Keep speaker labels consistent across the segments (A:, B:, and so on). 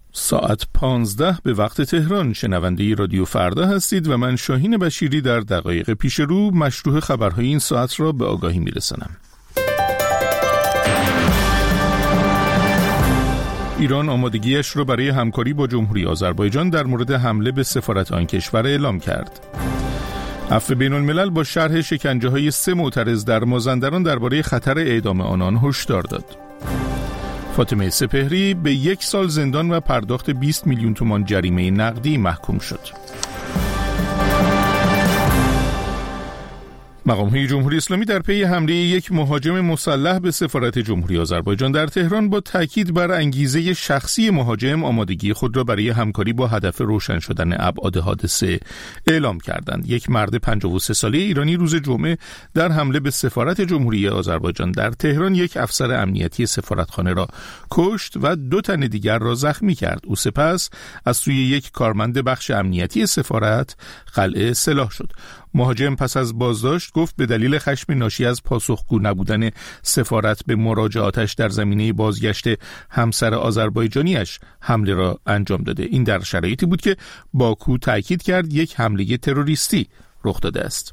A: ساعت 15 به وقت تهران. شنونده رادیو فردا هستید و من شاهین بشیری در دقایق پیش رو مشروع خبرهای این ساعت را به آگاهی میرسانم. ایران آمادگیش را برای همکاری با جمهوری آذربایجان در مورد حمله به سفارت آن کشور اعلام کرد. عفو بین الملل با شرح شکنجه‌های 3 معترض در مازندران درباره خطر اعدام آنان هشدار داد. فاطمه سپهری به 1 سال زندان و پرداخت 20 میلیون تومان جریمه نقدی محکوم شد. مقام‌های جمهوری اسلامی در پی حمله یک مهاجم مسلح به سفارت جمهوری آذربایجان در تهران با تاکید بر انگیزه شخصی مهاجم آمادگی خود را برای همکاری با هدف روشن شدن ابعاد حادثه اعلام کردند. یک مرد 53 ساله ایرانی روز جمعه در حمله به سفارت جمهوری آذربایجان در تهران یک افسر امنیتی سفارتخانه را کشت و 2 تن دیگر را زخمی کرد. او سپس از سوی یک کارمند بخش امنیتی سفارت قلعه سلاح شد. مهاجم پس از بازداشت گفت به دلیل خشم ناشی از پاسخگو نبودن سفارت به مراجعاتش در زمینه بازگشت همسر آذربایجانیش حمله را انجام داده. این در شرایطی بود که باکو تأکید کرد یک حمله تروریستی رخ داده است.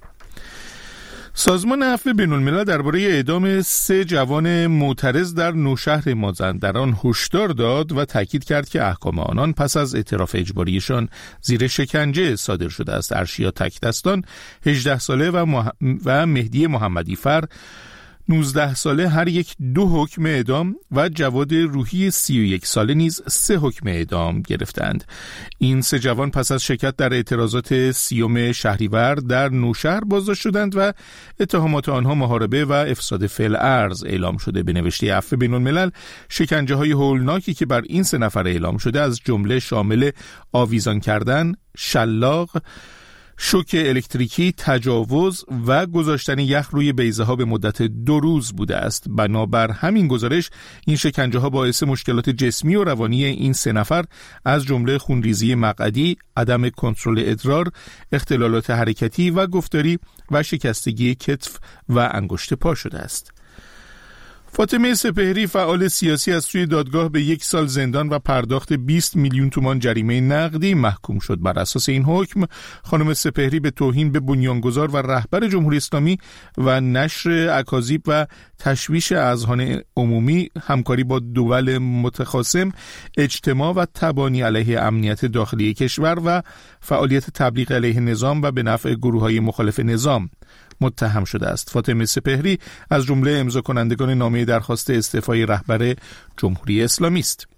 A: سازمان عفو بین الملل درباره اعدام 3 جوان معترض در نوشهر مازندران هشدار داد و تاکید کرد که احکام آنان پس از اعتراف اجباریشان زیر شکنجه صادر شده است. ارشیا تکدستان 18 ساله و مهدی محمدی فر 19 ساله هر یک 2 حکم اعدام و جواد روحی 31 ساله نیز 3 حکم اعدام گرفتند. این 3 جوان پس از شرکت در اعتراضات 30 شهریور در نوشهر بازداشت شدند و اتهامات آنها محاربه و افساد فعل ارض اعلام شده. به نوشته عفو بین الملل شکنجه‌های هولناکی که بر این 3 نفر اعلام شده از جمله شامل آویزان کردن، شلاق، شوک الکتریکی، تجاوز و گذاشتن یخ روی بیضه ها به مدت 2 روز بوده است. بنابر همین گزارش این شکنجه ها باعث مشکلات جسمی و روانی این 3 نفر از جمله خونریزی مقعدی، عدم کنترل ادرار، اختلالات حرکتی و گفتاری و شکستگی کتف و انگشت پا شده است. فاطمه سپهری فعال سیاسی از سوی دادگاه به 1 سال زندان و پرداخت 20 میلیون تومان جریمه نقدی محکوم شد. بر اساس این حکم خانم سپهری به توهین به بنیانگذار و رهبر جمهوری اسلامی و نشر اکاذیب و تشویش اذهان عمومی، همکاری با دول متخاصم، اجتماع و تبانی علیه امنیت داخلی کشور و فعالیت تبلیغ علیه نظام و به نفع گروه‌های مخالف نظام متهم شده است. فاطمه سپهری از جمله امضا کنندگان نامه درخواست استعفای رهبر جمهوری اسلامی است.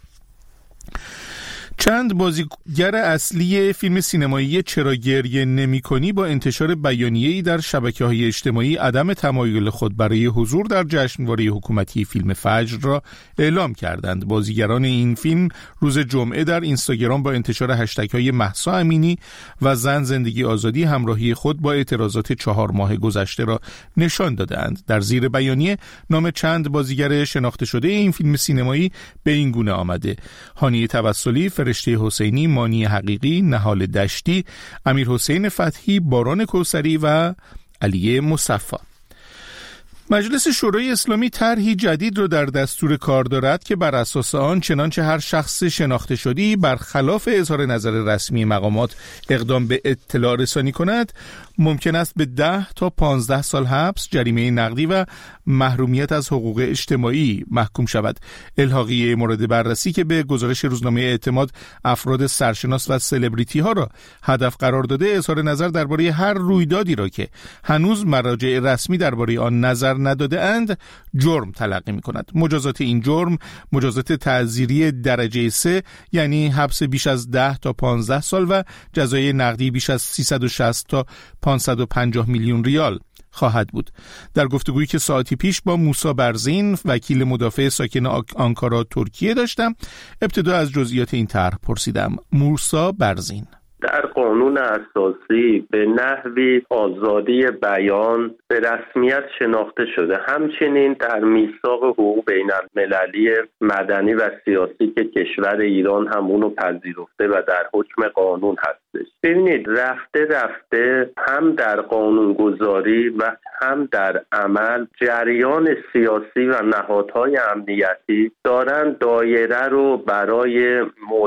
A: چند بازیگر اصلی فیلم سینمایی چرا گریه نمی‌کنی با انتشار بیانیه‌ای در شبکه‌های اجتماعی عدم تمایل خود برای حضور در جشنواره حکومتی فیلم فجر را اعلام کردند. بازیگران این فیلم روز جمعه در اینستاگرام با انتشار هشتگ‌های مهسا امینی و زن زندگی آزادی همراهی خود با اعتراضات 4 ماه گذشته را نشان دادند. در زیر بیانیه نام چند بازیگر شناخته شده این فیلم سینمایی به این گونه آمده: هانی توسلی، فرشته حسینی، مانی حقیقی، نهال دشتی، امیر حسین فتحی، باران کوثری و علی مصفی. مجلس شورای اسلامی طرحی جدید را در دستور کار دارد که بر اساس آن چنانچه هر شخص شناخته شده‌ای برخلاف اظهار نظر رسمی مقامات اقدام به اطلاع رسانی کند، ممکن است به 10 تا 15 سال حبس، جریمه نقدی و محرومیت از حقوق اجتماعی محکوم شود. الحاقیه مورد بررسی که به گزارش روزنامه اعتماد افراد سرشناس و سلبریتی ها را هدف قرار داده، اظهار نظر درباره هر رویدادی را که هنوز مراجع رسمی درباره آن نظر نداده اند جرم تلقی می کند. مجازات این جرم مجازات تعزیری درجه 3 یعنی حبس بیش از 10 تا 15 سال و جزای نقدی بیش از 360 تا 550 میلیون ریال خواهد بود. در گفتگویی که ساعتی پیش با موسی برزین وکیل مدافع ساکن آنکارا ترکیه داشتم، ابتدا از جزئیات این طرح پرسیدم. موسی برزین:
B: در قانون اساسی به نحوی آزادی بیان به رسمیت شناخته شده. همچنین در میثاق حقوق بین المللی مدنی و سیاسی که کشور ایران هم اونو پذیرفته و در حکم قانون هستش. ببینید رفته هم در قانونگذاری و هم در عمل جریان سیاسی و نهادهای امنیتی دارن دایره رو برای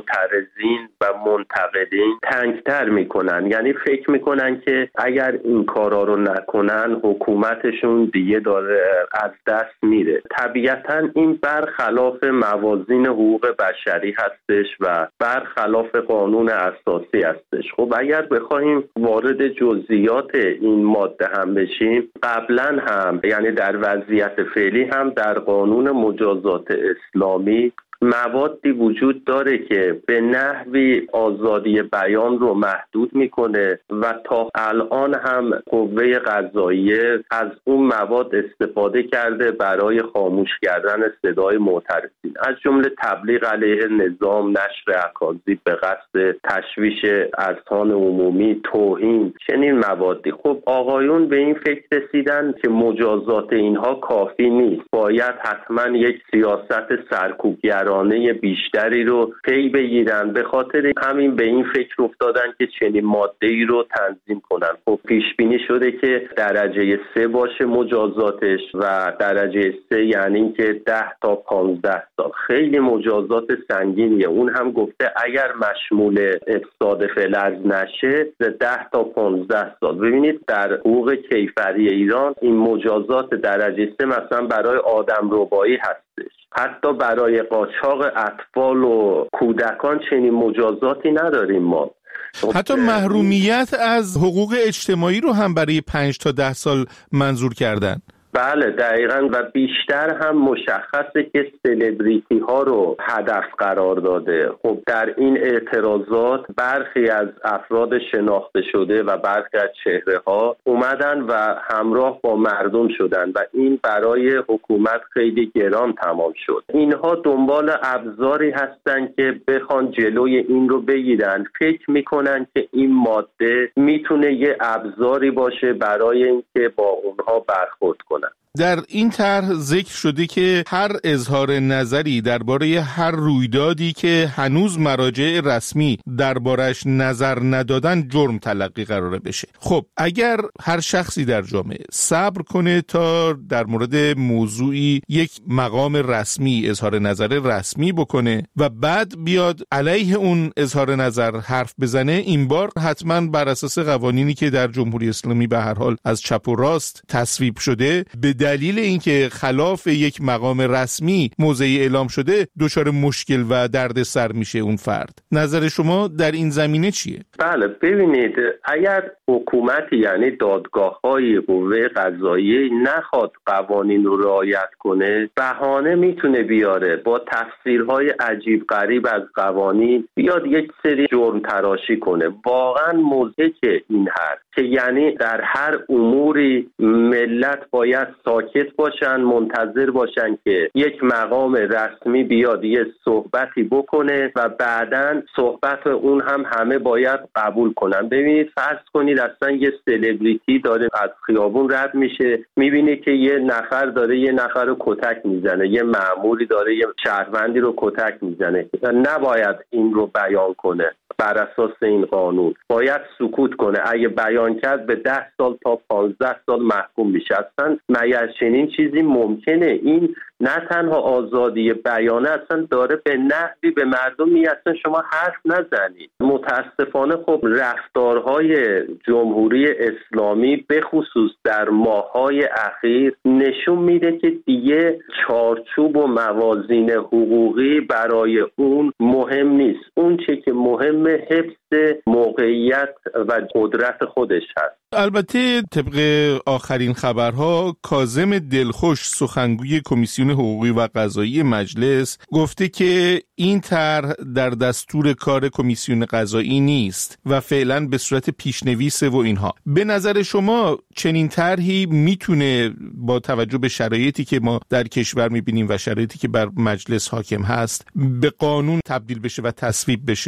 B: معترضین و منتقدین تنگتر میکنن. یعنی فکر میکنن که اگر این کارا رو نکنن حکومتشون دیگه داره از دست میره. طبیعتا این برخلاف موازین حقوق بشری هستش و برخلاف قانون اساسی هستش. خب اگر بخوایم وارد جزئیات این ماده هم بشیم، قبلا هم یعنی در وضعیت فعلی هم در قانون مجازات اسلامی موادی وجود داره که به نحوی آزادی بیان رو محدود میکنه و تا الان هم قوه قضاییه از اون مواد استفاده کرده برای خاموش کردن صدای معترضین، از جمله تبلیغ علیه نظام، نشر اکاذیب به قصد تشویش اذهان عمومی، توهین، چنین موادی. خب آقایون به این فکر رسیدن که مجازات اینها کافی نیست، باید حتما یک سیاست سرکوبگر بیشتری رو پی بگیرن. به خاطر همین به این فکر افتادن که چنین ماده‌ای رو تنظیم کنن. خب پیش بینی شده که درجه 3 باشه مجازاتش و درجه 3 یعنی که 10 تا 15 سال. خیلی مجازات سنگینیه. اون هم گفته اگر مشمول افساد فعل نشه 10 تا 15 سال. ببینید در حقوق کیفری ایران این مجازات درجه 3 مثلا برای آدمربایی هستش. حتی برای قاچاق اطفال و کودکان چنین مجازاتی نداریم ما.
A: حتی محرومیت از حقوق اجتماعی رو هم برای 5 تا 10 سال منظور کردن.
B: بله دقیقاً و بیشتر هم مشخصه که سلبریتی ها رو هدف قرار داده. خب در این اعتراضات برخی از افراد شناخته شده و برخی از چهره ها اومدن و همراه با مردم شدن و این برای حکومت خیلی گران تمام شد. اینها دنبال ابزاری هستن که بخوان جلوی این رو بگیرن. فکر میکنن که این ماده میتونه یه ابزاری باشه برای اینکه با اونها برخورد کنن.
A: در این طرح ذکر شده که هر اظهار نظری درباره هر رویدادی که هنوز مراجع رسمی دربارش نظر ندادن جرم تلقی قراره بشه. خب اگر هر شخصی در جامعه صبر کنه تا در مورد موضوعی یک مقام رسمی اظهار نظر رسمی بکنه و بعد بیاد علیه اون اظهار نظر حرف بزنه، این بار حتما بر اساس قوانینی که در جمهوری اسلامی به هر حال از چپ و راست تصویب شده، به دلیل اینکه خلاف یک مقام رسمی موضعی اعلام شده دچار مشکل و دردسر میشه اون فرد. نظر شما در این زمینه چیه؟
B: بله ببینید، اگر حکومتی یعنی دادگاه‌های قوه قضاییه نخواد قوانین رو رعایت کنه، بهانه میتونه بیاره با تفسیرهای عجیب غریب از قوانین بیاد یک سری جرم تراشی کنه. واقعا موضع که این هست که یعنی در هر اموری ملت باید ساکت باشن، منتظر باشن که یک مقام رسمی بیاد یه صحبتی بکنه و بعداً صحبت اون هم همه باید قبول کنن. ببینید فرض کنید اصلا یه سلبریتی داره از خیابون رد میشه، میبینه که یه نفر داره یه نفر رو کتک میزنه، یه مأموری داره یه شهروندی رو کتک میزنه، نباید این رو بیان کنه. بر اساس این قانون باید سکوت کنه. اگه بیان کرد به 10 سال تا 15 سال محکوم میشه. اصلا مگر چنین چیزی ممکنه؟ این نه تنها آزادی بیانه، اصلا داره به نحوی به مردم میگه اصلا شما حرف نزنید. متاسفانه خب رفتارهای جمهوری اسلامی به خصوص در ماه‌های اخیر نشون میده که دیگه چارچوب و موازین حقوقی برای اون مهم نیست. اون چه که مهم حفظ موقعیت و قدرت خودش هست.
A: البته طبق آخرین خبرها کاظم دلخوش سخنگوی کمیسیون حقوقی و قضایی مجلس گفته که این طرح در دستور کار کمیسیون قضایی نیست و فعلا به صورت پیشنویسه و اینها. به نظر شما چنین طرحی میتونه با توجه به شرایطی که ما در کشور میبینیم و شرایطی که بر مجلس حاکم هست به قانون تبدیل بشه و تصویب بشه؟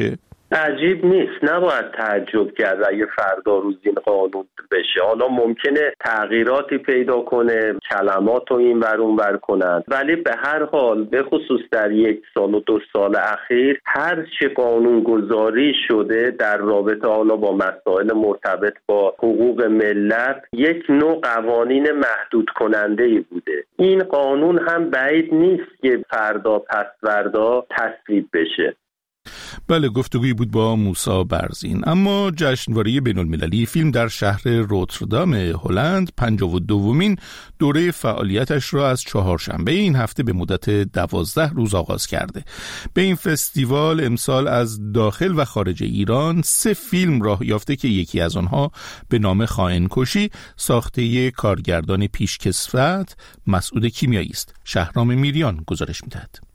B: عجیب نیست، نباید تعجب کرد اگه فردا روز این قانون بشه. حالا ممکنه تغییراتی پیدا کنه، کلمات رو این ور اون ور کنند، ولی به هر حال به خصوص در 1 سال و 2 سال اخیر هر چه قانون گذاری شده در رابطه حالا با مسائل مرتبط با حقوق ملت یک نوع قوانین محدود کننده ای بوده. این قانون هم بعید نیست که فردا پس فردا تصویب بشه.
A: بله، گفتگویی بود با موسی برزین. اما جشنواره بین‌المللی فیلم در شهر روتردام هلند 52مین دوره فعالیتش را از چهارشنبه این هفته به مدت 12 روز آغاز کرده. به این فستیوال امسال از داخل و خارج ایران 3 فیلم راه یافته که یکی از آنها به نام خائن‌کشی ساخته کارگردان پیشکسوت مسعود کیمیایی است. شهرام میریان گزارش می‌دهد.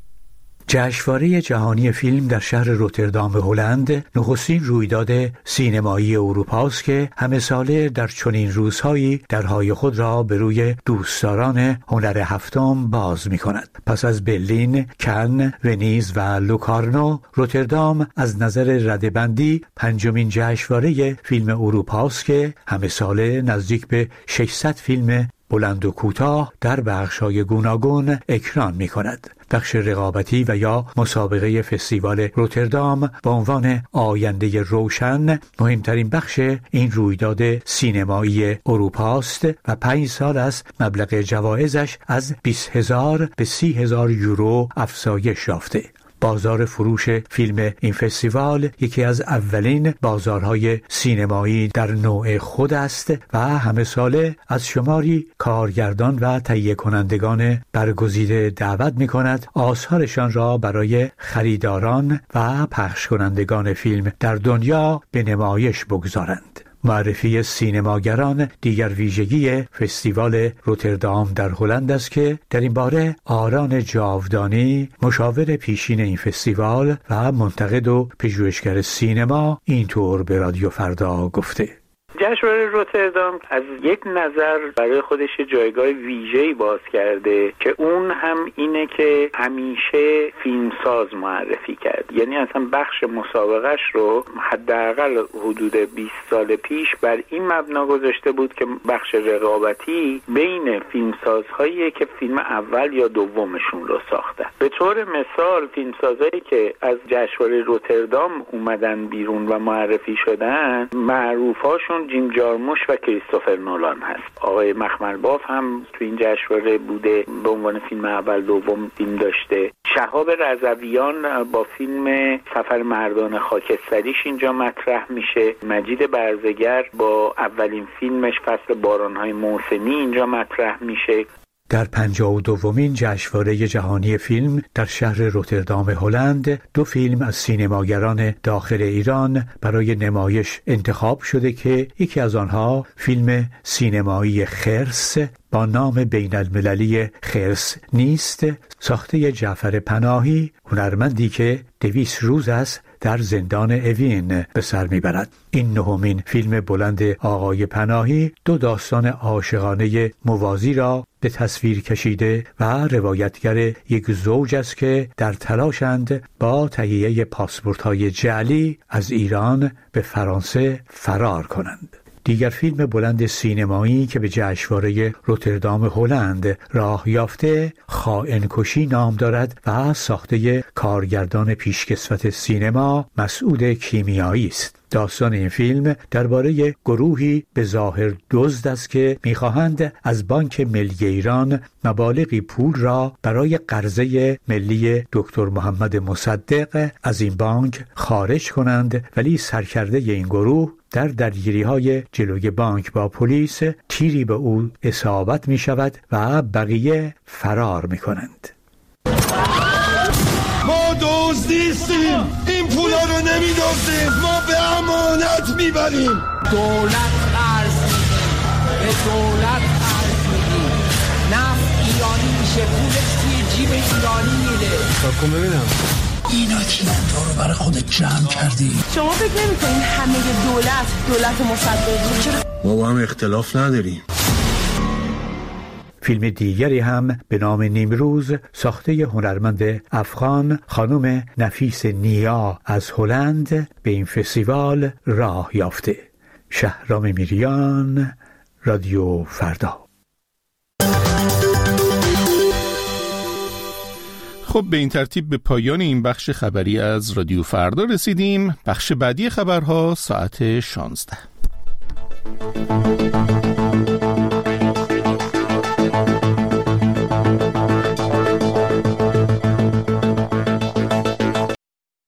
C: جشنواره جهانی فیلم در شهر روتردام هلند نخستین رویداد سینمایی اروپاست که همه ساله در چنین روزهایی درهای خود را به روی دوستداران هنر هفتم باز می کند. پس از برلین، کن، ونیز و لوکارنو، روتردام از نظر ردبندی 5مین جشنواره فیلم اروپاست که همه ساله نزدیک به 600 فیلم بلند و کوتاه در بخش‌های گوناگون اکران می‌کند. بخش رقابتی و یا مسابقه فستیوال روتردام با عنوان آینده روشن مهمترین بخش این رویداد سینمایی اروپاست و 5 سال است مبلغ جوایزش از 20,000 به 30,000 یورو افزایش یافته. بازار فروش فیلم این فستیوال یکی از اولین بازارهای سینمایی در نوع خود است و همه ساله از شماری کارگردان و تهیه کنندگان برگزیده دعوت می کند آثارشان را برای خریداران و پخش کنندگان فیلم در دنیا به نمایش بگذارند. معرفی سینماگران دیگر ویژگی فستیوال روتردام در هلند است که در این باره آران جاودانی مشاور پیشین این فستیوال و منتقد و پژوهشگر سینما اینطور به رادیو فردا گفته:
D: جشنواره روتردام از یک نظر برای خودش جایگاه ویژه‌ای باز کرده که اون هم اینه که همیشه فیلمساز معرفی کرد. یعنی اصلا بخش مسابقهش رو حداقل حدود 20 سال پیش بر این مبنا گذاشته بود که بخش رقابتی بین فیلمسازهایی که فیلم اول یا دومشون رو ساختن. به طور مثال فیلمسازهایی که از جشنواره روتردام اومدن بیرون و معرفی شدن معروفاشون جیم جارموش و کریستوفر نولان هست. آقای مخملباف هم تو این جشنواره بوده، به عنوان فیلم اول دوم فیلم داشته. شهاب رضویان با فیلم سفر مردان خاکستریش اینجا مطرح میشه. مجید برزگر با اولین فیلمش فصل بارانهای موسمی اینجا مطرح میشه.
C: در 52مین جشنواره جهانی فیلم در شهر روتردام هلند 2 فیلم از سینماگران داخل ایران برای نمایش انتخاب شده که یکی از آنها فیلم سینمایی خرس با نام بین المللی خرس نیست ساخته جعفر پناهی، هنرمندی که 200 روز است در زندان اوین به سر میبرد. این 9مین فیلم بلند آقای پناهی 2 داستان عاشقانه موازی را به تصویر کشیده و روایتگر یک زوج است که در تلاشند با تهیه پاسپورت‌های جعلی از ایران به فرانسه فرار کنند. دیگر فیلم بلند سینمایی که به جشنواره روتردام هلند راه یافته خائن‌کشی نام دارد و ساخته کارگردان پیشکسوت سینما مسعود کیمیایی است. داستان این فیلم درباره گروهی به ظاهر دزد است که می‌خواهند از بانک ملی ایران مبالغی پول را برای قرضه ملی دکتر محمد مصدق از این بانک خارج کنند، ولی سرکرده این گروه در درگیری‌های جلوی بانک با پلیس تیری به او اصابت می‌شود و بقیه فرار می‌کنند.
E: ما دزدیستیم، این پولا رو نمی‌دزدیم، ما به امانت میبریم.
F: دولت قرض به دولت قرض میدیم، نفت ایرانی میشه، پولش توی جیب ایرانی میره.
E: کن ببینم اینا تیمنتا رو برای خودت جمع کردی.
G: شما فکر نمی‌کنین همه دولت مصدق بود؟
E: ما با هم اختلاف نداریم.
C: فیلم دیگری هم به نام نیمروز ساخته هنرمند افغان خانم نفیس نیا از هلند به این فستیوال راه یافته. شهرام میریان، رادیو فردا.
A: خب به این ترتیب به پایان این بخش خبری از رادیو فردا رسیدیم. بخش بعدی خبرها ساعت 16.